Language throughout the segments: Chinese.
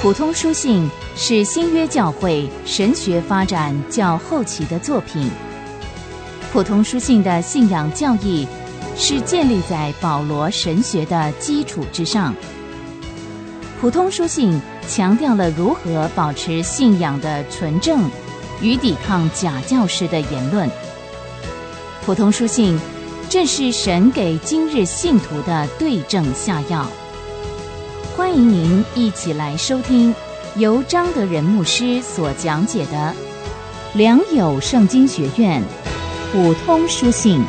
普通书信是新约教会神学发展较后期的作品。普通书信的信仰教义是建立在保罗神学的基础之上。普通书信强调了如何保持信仰的纯正与抵抗假教师的言论。普通书信正是神给今日信徒的对症下药。欢迎您一起来收听由张德仁牧师所讲解的良友圣经学院普通书信。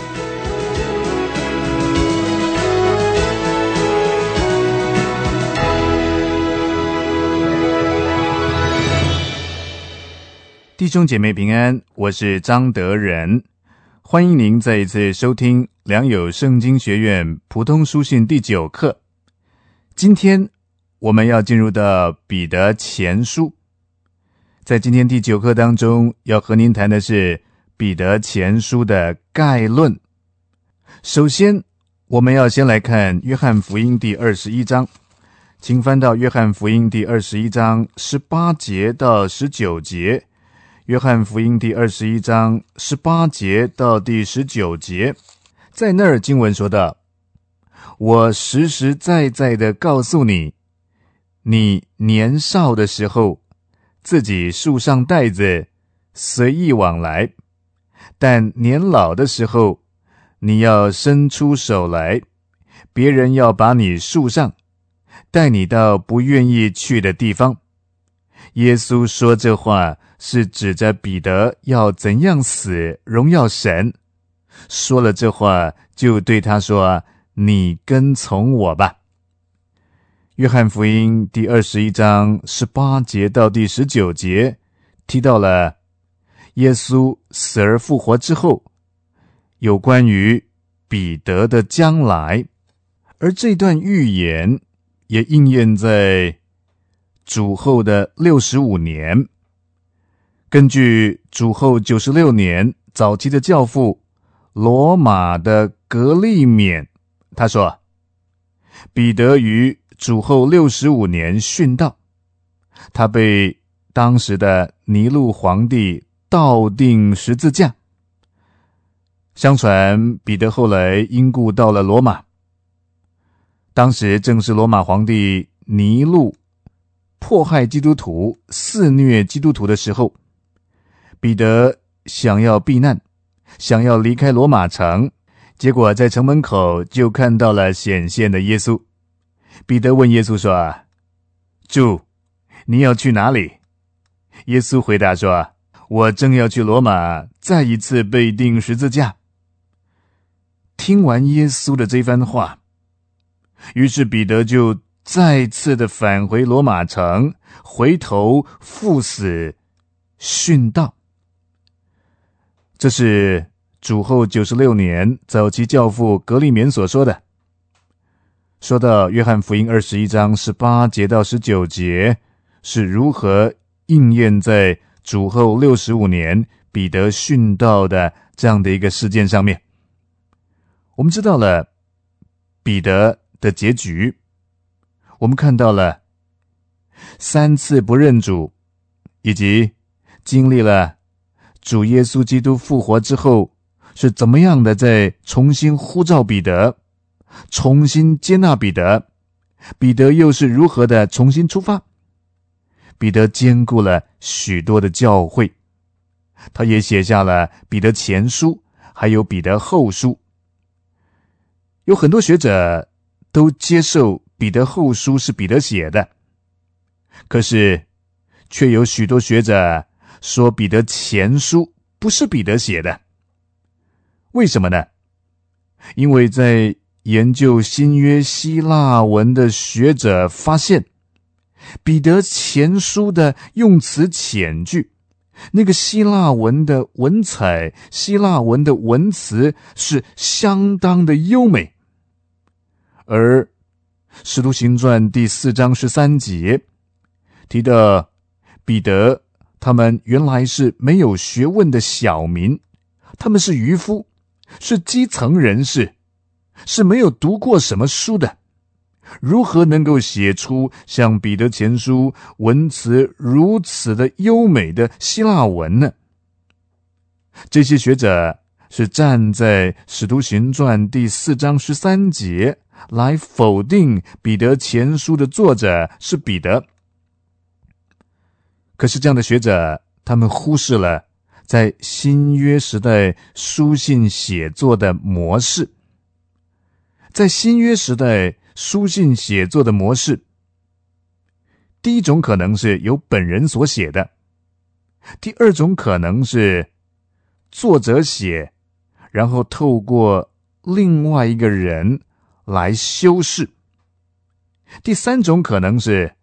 弟兄姐妹平安，我是张德仁，欢迎您再一次收听良友圣经学院普通书信第9课。今天我们要进入到彼得前书。在今天第9课当中，要和您谈的是彼得前书的概论。首先，我们要先来看约翰福音第21章，请翻到约翰福音第21章18节到19节。约翰福音第21章18节到第19节，在那儿经文说道：我实实在在地告诉你，你年少的时候，自己束上带子，随意往来；但年老的时候，你要伸出手来，别人要把你束上，带你到不愿意去的地方。耶稣说这话是指着彼得要怎样死荣耀神，说了这话就对他说：你跟从我吧。约翰福音第21章18节到第19节提到了耶稣死而复活之后有关于彼得的将来，而这段预言也应验在主后的65年。根据主后96年早期的教父罗马的格利勉，他说彼得于主后65年殉道，他被当时的尼禄皇帝倒钉十字架。相传彼得后来因故到了罗马，当时正是罗马皇帝尼禄迫害基督徒、肆虐基督徒的时候，彼得想要避难，想要离开罗马城，结果在城门口就看到了显现的耶稣。彼得问耶稣说：主，你要去哪里？耶稣回答说：我正要去罗马，再一次被钉十字架。听完耶稣的这番话，于是彼得就再次的返回罗马城，回头赴死殉道。这是主后96年早期教父格利勉所说的。说到约翰福音21章18节到19节是如何应验在主后65年彼得殉道的这样的一个事件上面，我们知道了彼得的结局，我们看到了3次不认主，以及经历了主耶稣基督复活之后是怎么样的在重新呼召彼得，重新接纳彼得，彼得又是如何的重新出发。彼得兼顾了许多的教会，他也写下了彼得前书还有彼得后书。有很多学者都接受彼得后书是彼得写的，可是却有许多学者说彼得前书不是彼得写的。为什么呢？因为在研究新约希腊文的学者发现，彼得前书的用词浅句，那个希腊文的文采，希腊文的文词是相当的优美。而使徒行传第4章13节提到彼得他们原来是没有学问的小民，他们是渔夫，是基层人士，是没有读过什么书的， 如何能够写出像彼得前书文词如此的优美的希腊文呢？这些学者是站在使徒行传第4章13节来否定彼得前书的作者是彼得。可是这样的学者，他们忽视了在新约时代书信写作的模式。在新约时代书信写作的模式，第一种可能是由本人所写的，第二种可能是作者写，然后透过另外一个人来修饰，第三种可能是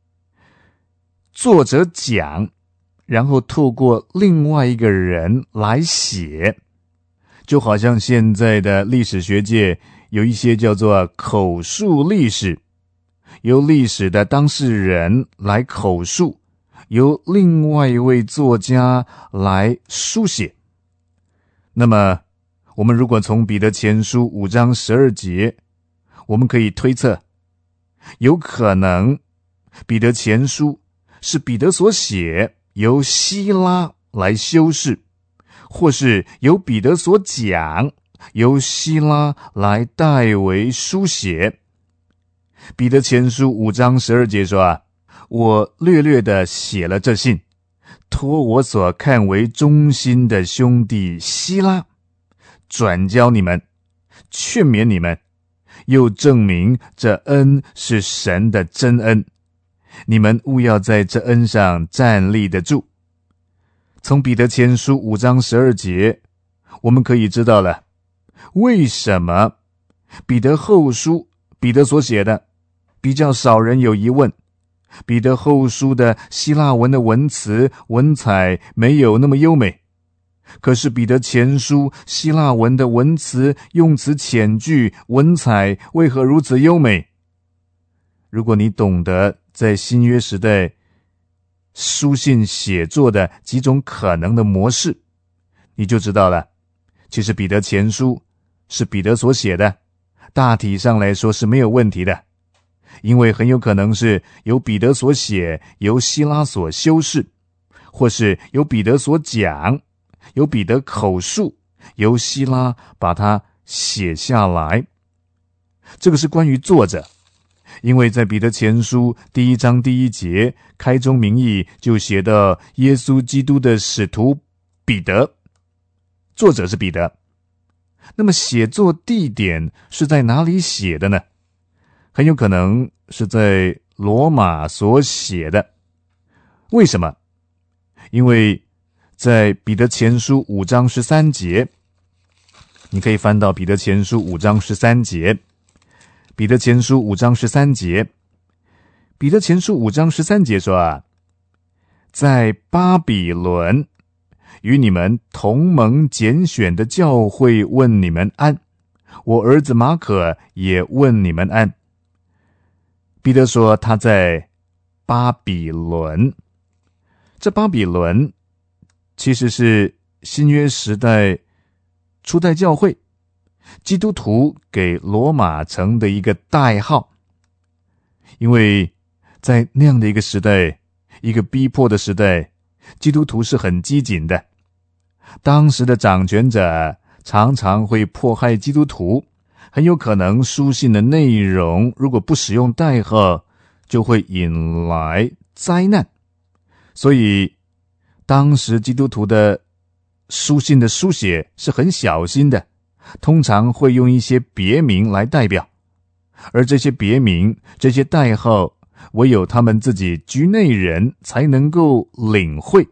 作者讲，然后透过另外一个人来写。就好像现在的历史学界有一些叫做口述历史，由历史的当事人来口述，由另外一位作家来书写。那么我们如果从彼得前书5章12节，我们可以推测，有可能彼得前书是彼得所写，由希拉来修饰，或是由彼得所讲，由希拉来代为书写。彼得前书5章12节说我略略地写了这信，托我所看为忠心的兄弟希拉转交你们，劝勉你们，又证明这恩是神的真恩，你们务要在这恩上站立得住。从彼得前书5章12节，我们可以知道了为什么彼得后书，彼得所写的比较少人有疑问，彼得后书的希腊文的文词文采没有那么优美，可是彼得前书希腊文的文词用词浅句，文采为何如此优美？如果你懂得在新约时代书信写作的几种可能的模式，你就知道了，其实彼得前书是彼得所写的，大体上来说是没有问题的，因为很有可能是由彼得所写，由希拉所修饰，或是由彼得所讲，由彼得口述，由希拉把它写下来。这个是关于作者，因为在彼得前书1章1节开宗明义就写到耶稣基督的使徒彼得，作者是彼得。那么写作地点是在哪里写的呢？很有可能是在罗马所写的。为什么？因为在彼得前书5章13节，你可以翻到彼得前书5章13节，彼得前书5章13节，彼得前书5章13节说在巴比伦与你们同盟拣选的教会问你们安，我儿子马可也问你们安。彼得说他在巴比伦，这巴比伦其实是新约时代初代教会基督徒给罗马城的一个代号，因为在那样的一个时代，一个逼迫的时代，基督徒是很机警的，当时的掌权者常常会迫害基督徒，很有可能书信的内容如果不使用代号，就会引来灾难。所以当时基督徒的书信的书写是很小心的，通常会用一些别名来代表，而这些别名，这些代号，唯有他们自己局内人才能够领会。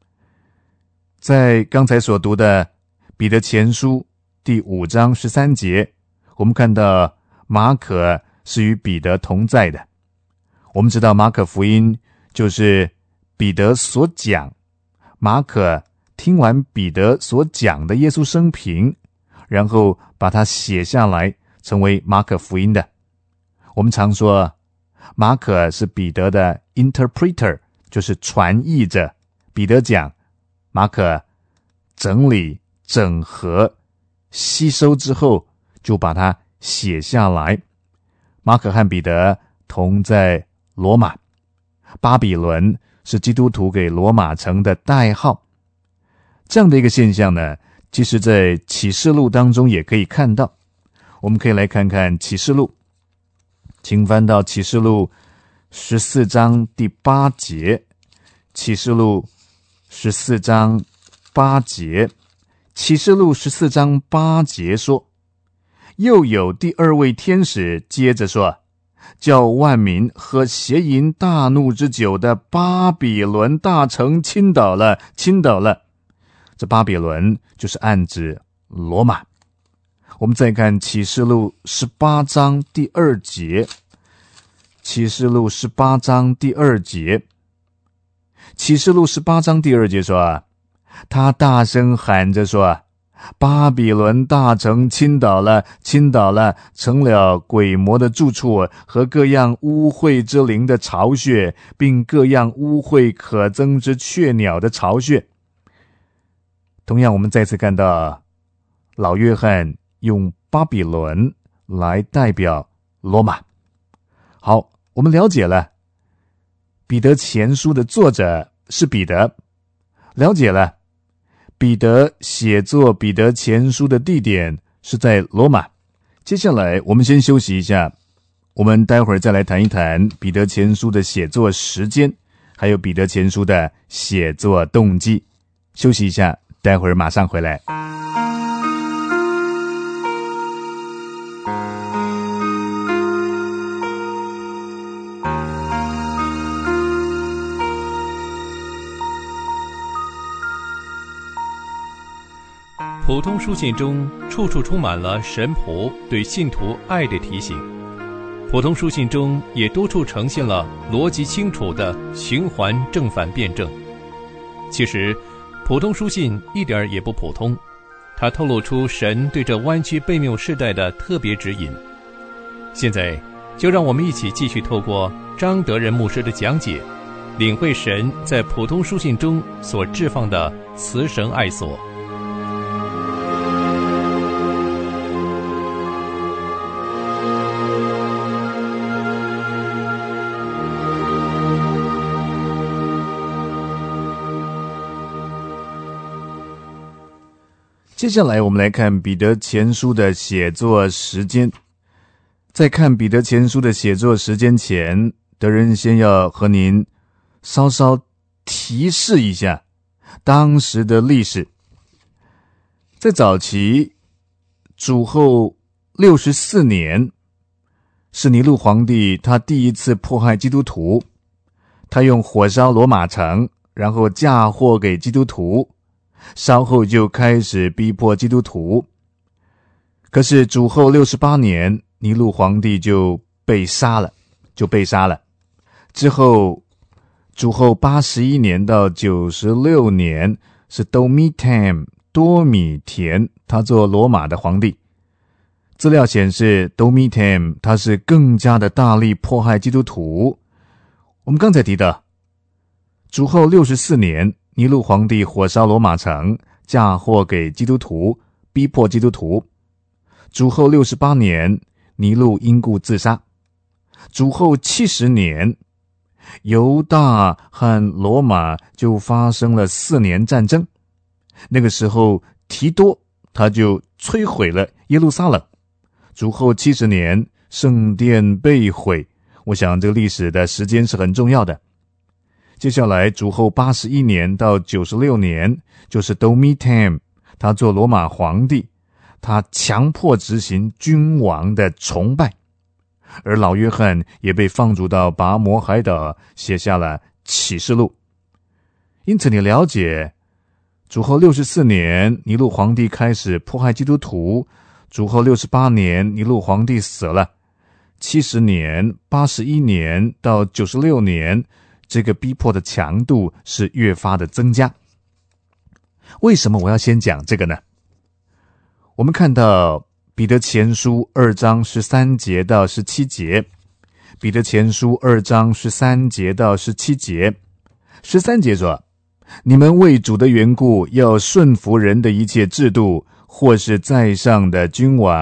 在刚才所读的彼得前书第5章13节，我们看到马可是与彼得同在的。我们知道马可福音就是彼得所讲，马可听完彼得所讲的耶稣生平，然后把它写下来，成为马可福音的。我们常说马可是彼得的 interpreter， 就是传译者。彼得讲，马可整理整合吸收之后就把它写下来。 马可和彼得同在罗马，巴比伦是基督徒给罗马城的代号。这样的一个现象呢，其实在启示录当中也可以看到。我们可以来看看启示录，请翻到启示录14章第8节。启示录14章8节，启示录14章8节说，又有第二位天使接着说，叫万民喝邪淫大怒之酒的巴比伦大城倾倒了，倾倒了。这巴比伦就是暗指罗马。我们再看启示录18章第2节，启示录18章第2节，启示录18章第2节说，他大声喊着说，巴比伦大城倾倒了，倾倒了，成了鬼魔的住处和各样污秽之灵的巢穴，并各样污秽可憎之雀鸟的巢穴。同样，我们再次看到老约翰用巴比伦来代表罗马。好，我们了解了彼得前书的作者是彼得，了解了彼得写作彼得前书的地点是在罗马。接下来我们先休息一下，我们待会儿再来谈一谈彼得前书的写作时间，还有彼得前书的写作动机。休息一下，待会儿马上回来。 普通书信中处处充满了神仆对信徒爱的提醒，普通书信中也多处呈现了逻辑清楚的循环正反辩证。其实普通书信一点也不普通，它透露出神对这弯曲悖谬世代的特别指引。现在就让我们一起继续透过张德仁牧师的讲解，领会神在普通书信中所置放的慈神爱所。 接下来我们来看彼得前书的写作时间。在看彼得前书的写作时间前，德仁先要和您稍稍提示一下当时的历史。在早期主后64年，是尼禄皇帝他第一次迫害基督徒，他用火烧罗马城，然后嫁祸给基督徒，稍后就开始逼迫基督徒。可是主后68年，尼禄皇帝就被杀了。之后主后81年到96年，是 Domitian 多米田，他做罗马的皇帝。资料显示 Domitian 他是更加的大力迫害基督徒。我们刚才提到主后64年，尼禄皇帝火烧罗马城，嫁祸给基督徒，逼迫基督徒。主后68年，尼禄因故自杀。主后70年，犹大和罗马就发生了4年战争。那个时候提多他就摧毁了耶路撒冷。主后70年，圣殿被毁。我想这个历史的时间是很重要的。接下来主后81年到96年，就是 Domitian 他做罗马皇帝，他强迫执行君王的崇拜，而老约翰也被放逐到拔摩海岛，写下了启示录。因此你了解主后64年尼禄皇帝开始迫害基督徒，主后68年尼禄皇帝死了，70年、81年到96年，这个逼迫的强度是越发的增加。为什么我要先讲这个呢？我们看到彼得前书2章13节到17节，彼得前书2章13节到17节。13节说，你们为主的缘故要顺服人的一切制度，或是在上的君王，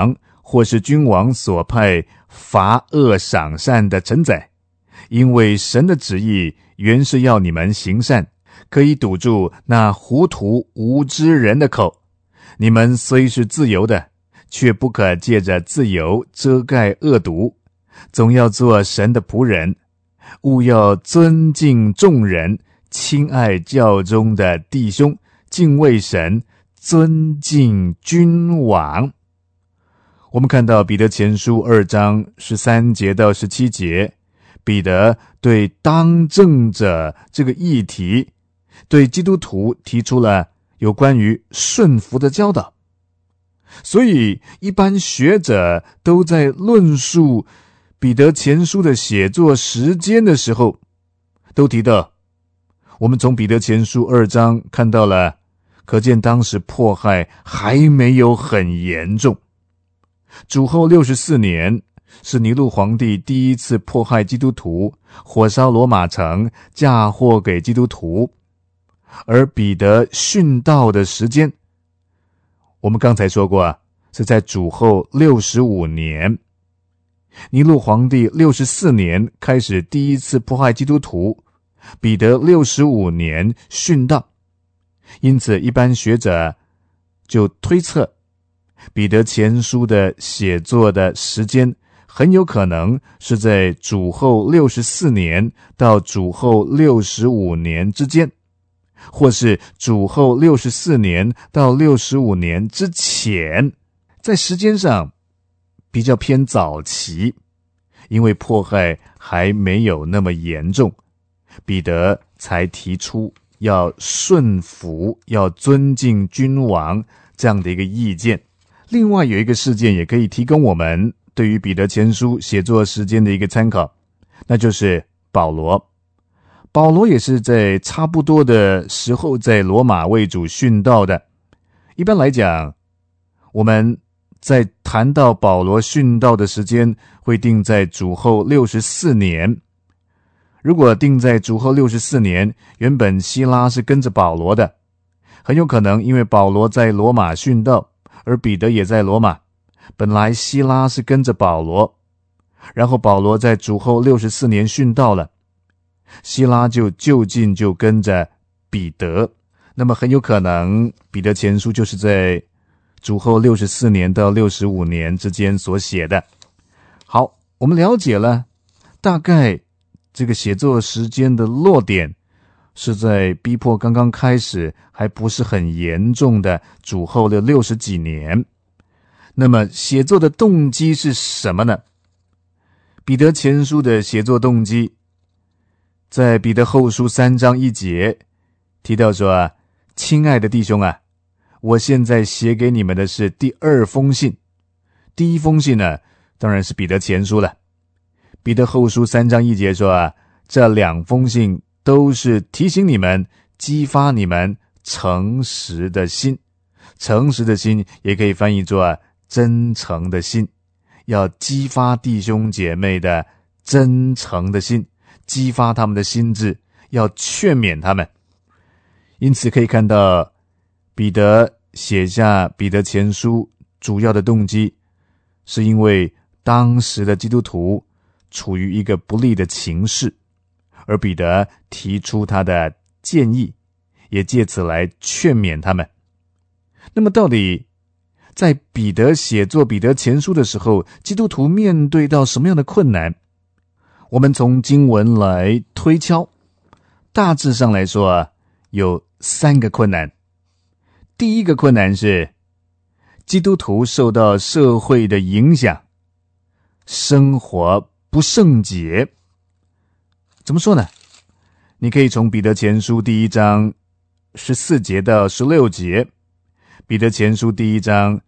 或是君王所派罚恶赏善的臣宰，因为神的旨意原是要你们行善，可以堵住那糊涂无知人的口。你们虽是自由的，却不可借着自由遮盖恶毒，总要做神的仆人，务要尊敬众人，亲爱教中的弟兄，敬畏神，尊敬君王。我们看到彼得前书2章13节到17节，彼得对当政者这个议题，对基督徒提出了有关于顺服的教导。所以一般学者都在论述彼得前书的写作时间的时候，都提到，我们从彼得前书2章看到了，可见当时迫害还没有很严重。主后64年是尼禄皇帝第一次迫害基督徒，火烧罗马城，嫁祸给基督徒。而彼得殉道的时间，我们刚才说过是在主后65年。尼禄皇帝64年开始第一次迫害基督徒，彼得65年殉道。因此一般学者就推测，彼得前书的写作的时间很有可能是在主后64年到主后65年之间，或是主后64年到65年之前，在时间上比较偏早期，因为迫害还没有那么严重，彼得才提出要顺服，要尊敬君王这样的一个意见。另外有一个事件也可以提供我们对于彼得前书写作时间的一个参考，那就是保罗。保罗也是在差不多的时候在罗马为主殉道的。一般来讲，我们在谈到保罗殉道的时间会定在主后64年。如果定在主后64年，原本希拉是跟着保罗的，很有可能因为保罗在罗马殉道，而彼得也在罗马，本来希拉是跟着保罗，然后保罗在主后64年殉道了，希拉就就近就跟着彼得，那么很有可能彼得前书就是在主后64年到65年之间所写的。好，我们了解了大概这个写作时间的落点是在逼迫刚刚开始还不是很严重的主后的60几年。那么写作的动机是什么呢？彼得前书的写作动机在彼得后书3章1节提到说，亲爱的弟兄啊，我现在写给你们的是第2封信。第一封信呢，当然是彼得前书了。彼得后书3章1节说，这2封信都是提醒你们，激发你们诚实的心。诚实的心也可以翻译作真诚的心，要激发弟兄姐妹的真诚的心，激发他们的心智，要劝勉他们。因此可以看到，彼得写下彼得前书主要的动机，是因为当时的基督徒处于一个不利的情势，而彼得提出他的建议，也借此来劝勉他们。那么到底在彼得写作彼得前书的时候，基督徒面对到什么样的困难？我们从经文来推敲，大致上来说有3个困难。第一个困难是基督徒受到社会的影响，生活不圣洁。怎么说呢？你可以从彼得前书第1章14节到16节，彼得前书第1章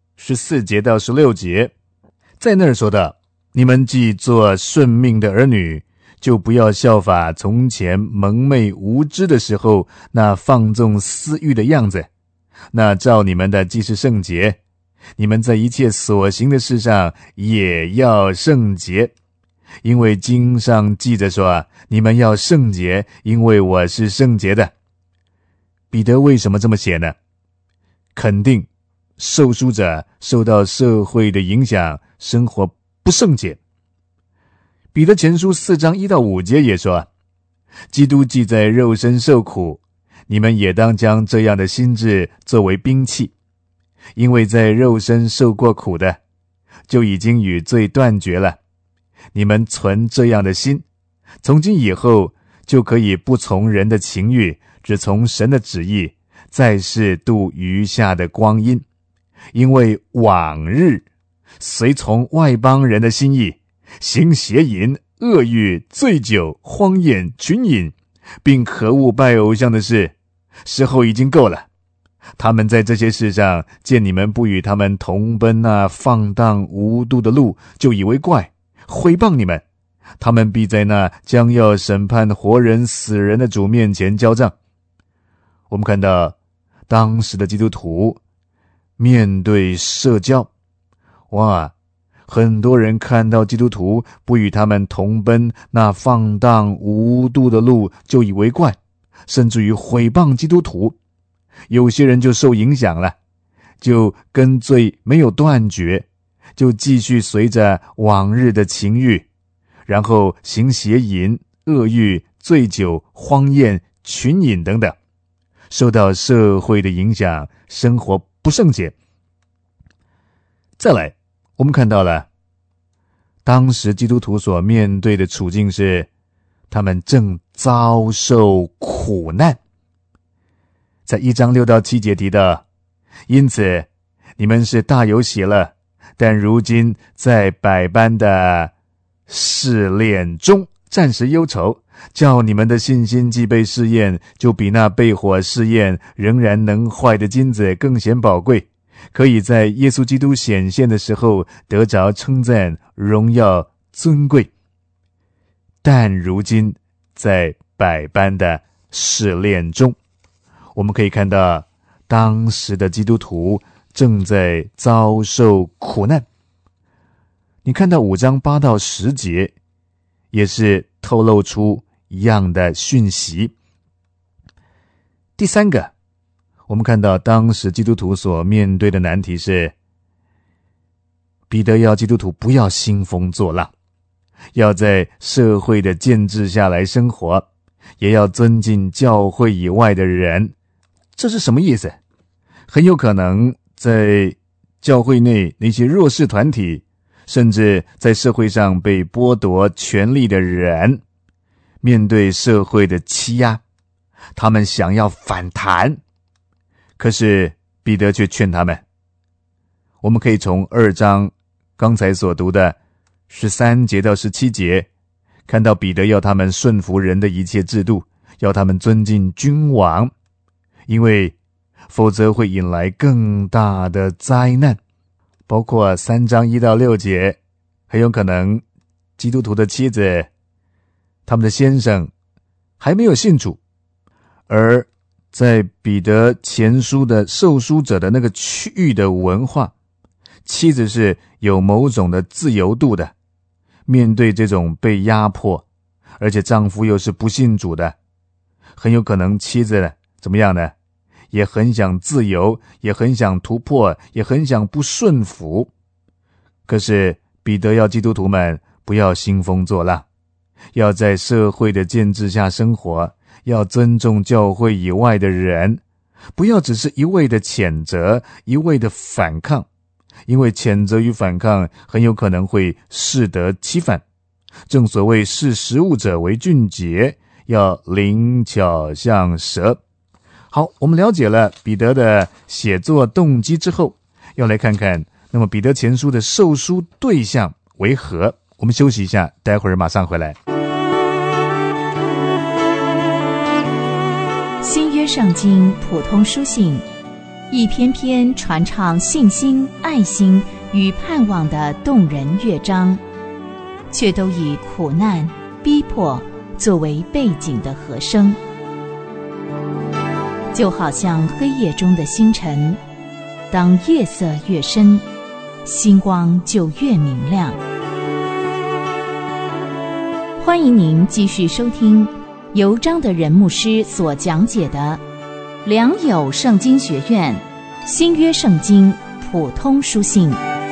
14节到16节，在那儿说道，你们既做顺命的儿女，就不要效法从前蒙昧无知的时候那放纵私欲的样子，那照你们的既是圣洁，你们在一切所行的事上也要圣洁。因为经上记着说，你们要圣洁，因为我是圣洁的。彼得为什么这么写呢？肯定受书者受到社会的影响，生活不圣洁。彼得前书4章1到5节也说，基督既在肉身受苦，你们也当将这样的心志作为兵器，因为在肉身受过苦的，就已经与罪断绝了。你们存这样的心，从今以后就可以不从人的情欲，只从神的旨意，在世度余下的光阴。因为往日随从外邦人的心意，行邪淫、恶欲、醉酒、荒宴、群饮，并可恶拜偶像的事，时候已经够了。他们在这些事上见你们不与他们同奔那放荡无度的路，就以为怪，毁谤你们。他们必在那将要审判活人死人的主面前交账。我们看到当时的基督徒面对社交，很多人看到基督徒不与他们同奔那放荡无度的路，就以为怪，甚至于毁谤基督徒。有些人就受影响了，就跟罪没有断绝，就继续随着往日的情欲，然后行邪淫、恶欲、醉酒、荒宴、群饮等等，受到社会的影响，生活不圣洁。再来，我们看到了当时基督徒所面对的处境是，他们正遭受苦难。在1章6到7节提到，因此你们是大有喜乐，但如今在百般的试炼中暂时忧愁，叫你们的信心既被试验，就比那被火试验仍然能坏的金子更显宝贵，可以在耶稣基督显现的时候得着称赞、荣耀、尊贵。但如今在百般的试炼中，我们可以看到当时的基督徒正在遭受苦难。你看到5章8到10节也是透露出一样的讯息。第三个，我们看到当时基督徒所面对的难题是，彼得要基督徒不要兴风作浪，要在社会的建制下来生活，也要尊敬教会以外的人。这是什么意思？很有可能在教会内那些弱势团体，甚至在社会上被剥夺权利的人，面对社会的欺压，他们想要反弹，可是彼得却劝他们。我们可以从2章刚才所读的13节到17节看到彼得要他们顺服人的一切制度，要他们尊敬君王，因为否则会引来更大的灾难。包括3章1到6节，很有可能基督徒的妻子，他们的先生还没有信主，而在彼得前书的受书者的那个区域的文化，妻子是有某种的自由度的，面对这种被压迫，而且丈夫又是不信主的，很有可能妻子怎么样呢？也很想自由，也很想突破，也很想不顺服。可是彼得要基督徒们不要兴风作浪，要在社会的建制下生活，要尊重教会以外的人，不要只是一味的谴责，一味的反抗，因为谴责与反抗很有可能会适得其反。正所谓视食物者为俊杰，要灵巧像蛇。好，我们了解了彼得的写作动机之后，要来看看那么彼得前书的受书对象为何。我们休息一下，待会儿马上回来。 新约圣经普通书信，一篇篇传唱信心、爱心与盼望的动人乐章，却都以苦难、逼迫作为背景的和声，就好像黑夜中的星辰，当夜色越深，星光就越明亮。欢迎您继续收听由张德仁牧师所讲解的良友圣经学院新约圣经普通书信。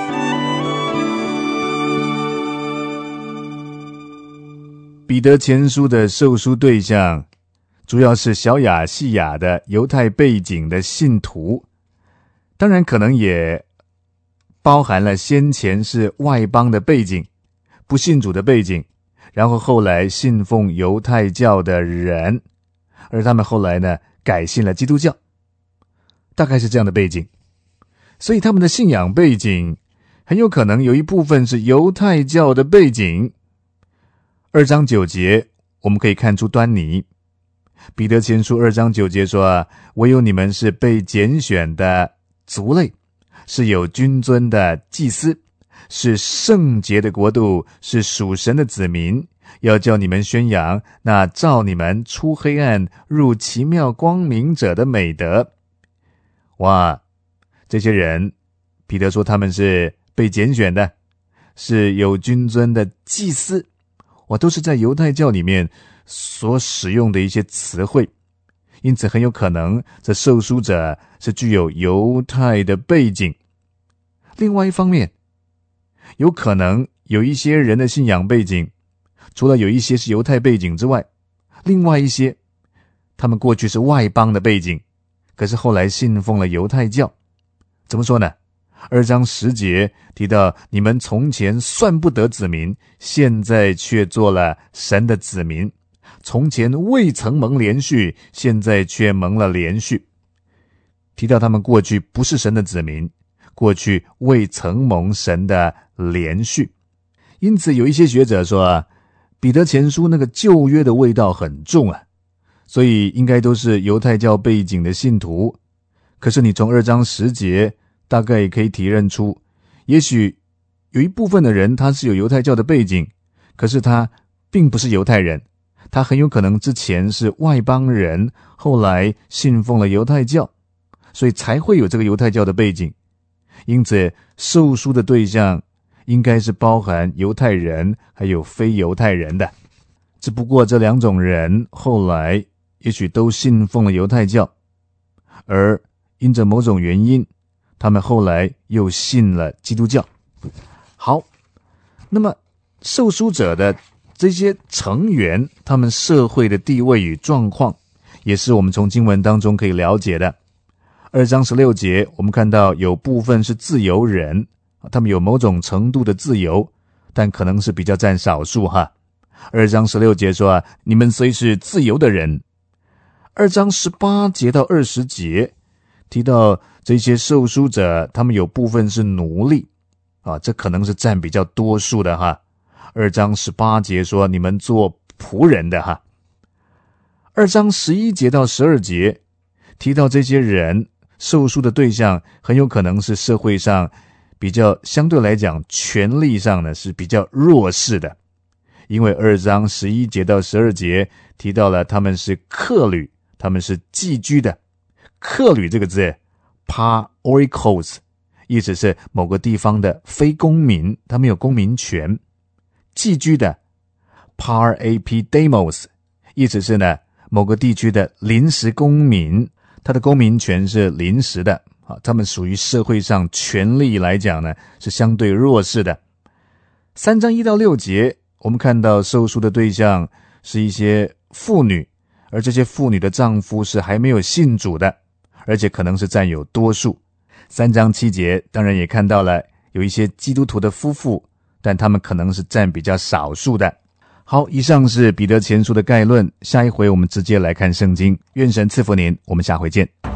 彼得前书的受书对象主要是小亚细亚的犹太背景的信徒，当然可能也包含了先前是外邦的背景，不信主的背景，然后后来信奉犹太教的人，而他们后来呢改信了基督教，大概是这样的背景。所以他们的信仰背景很有可能有一部分是犹太教的背景。2章9节我们可以看出端倪。彼得前书2章9节说，唯有你们是被拣选的族类，是有君尊的祭司，是圣洁的国度，是属神的子民，要叫你们宣扬那召你们出黑暗入奇妙光明者的美德。哇，这些人彼得说他们是被拣选的，是有君尊的祭司，哇，都是在犹太教里面所使用的一些词汇，因此很有可能这受书者是具有犹太的背景。另外一方面，有可能有一些人的信仰背景，除了有一些是犹太背景之外，另外一些他们过去是外邦的背景，可是后来信奉了犹太教。怎么说呢？2章10节提到，你们从前算不得子民，现在却做了神的子民，从前未曾蒙连续，现在却蒙了连续。提到他们过去不是神的子民，过去未曾蒙神的连续。因此有一些学者说，彼得前书那个旧约的味道很重啊，所以应该都是犹太教背景的信徒。可是你从2章10节大概也可以体认出，也许有一部分的人他是有犹太教的背景，可是他并不是犹太人，他很有可能之前是外邦人，后来信奉了犹太教，所以才会有这个犹太教的背景。因此受书的对象应该是包含犹太人还有非犹太人的，只不过这两种人后来也许都信奉了犹太教，而因着某种原因他们后来又信了基督教。好，那么受书者的这些成员，他们社会的地位与状况，也是我们从经文当中可以了解的。2章16节我们看到有部分是自由人，他们有某种程度的自由，但可能是比较占少数哈。2章16节说，你们虽是自由的人。2章18节到20节提到这些受书者，他们有部分是奴隶啊，这可能是占比较多数的哈。2章18节说，你们做仆人的哈。2章11节到12节提到这些人受书的对象很有可能是社会上比较相对来讲权力上呢是比较弱势的，因为2章11节到12节提到了他们是客旅，他们是寄居的。客旅这个字 paroikos 意思是某个地方的非公民，他们有公民权。寄居的 parapidemos 意思是呢某个地区的临时公民，他的公民权是临时的，他们属于社会上权力来讲呢是相对弱势的。3章1到6节我们看到受书的对象是一些妇女，而这些妇女的丈夫是还没有信主的，而且可能是占有多数。3章7节当然也看到了有一些基督徒的夫妇，但他们可能是占比较少数的。好，以上是彼得前书的概论，下一回我们直接来看圣经。愿神赐福您，我们下回见。